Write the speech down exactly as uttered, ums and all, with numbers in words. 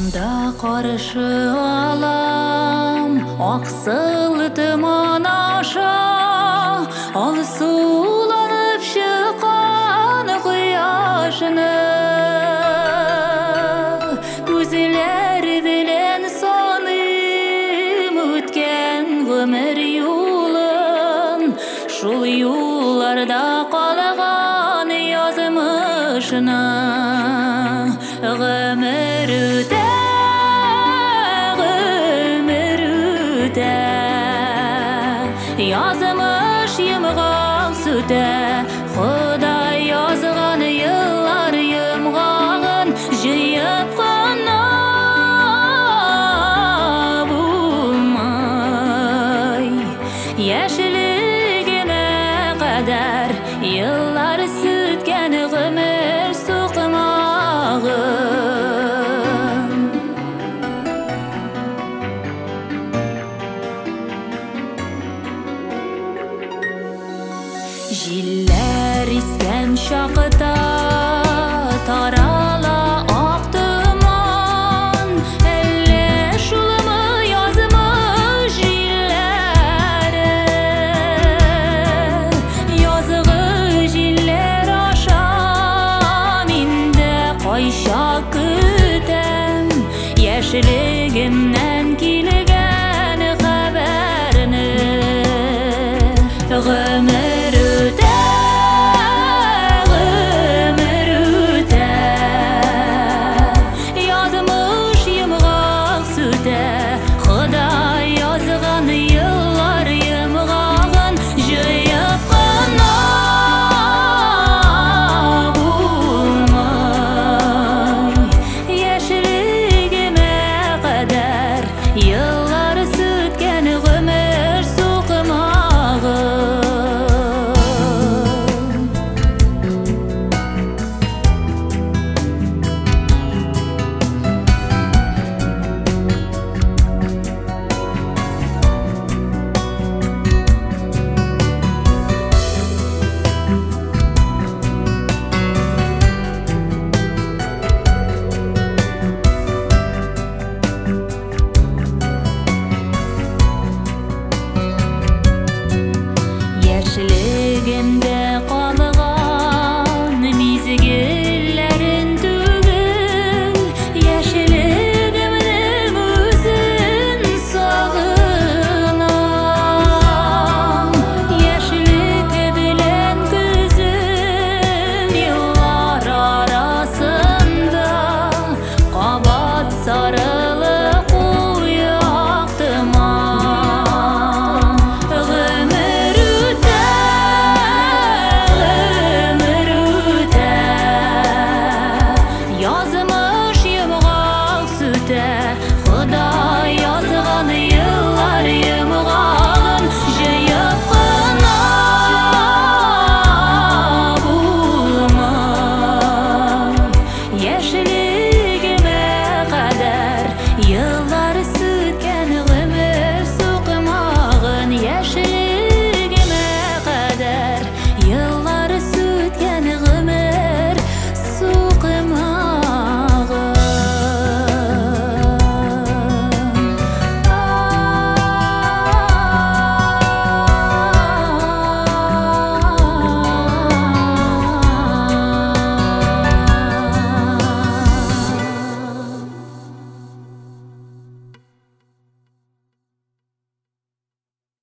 Анда қаршы алам, ақсыл тұман аша, ал суланып шыққан құяшыны. Көзілер білен соным өткен ғұмыр юлын, шул юлларда қалған язмышына. Ғұмыр өте, ғұмыр өте, язмыш емғақ сөте. Құдай yazған yıllar емғағын жиып қана болмай. Яшілігіне қадар yıllar сүткен ғұмыр соқмағын. Жиллер искен шақыта тарала ақ тұман, әлі шулымы язмыш жиллері. Язғы жиллер аша менде қайша күтем, яшілігімнен келген хабарыны. Ғұмыр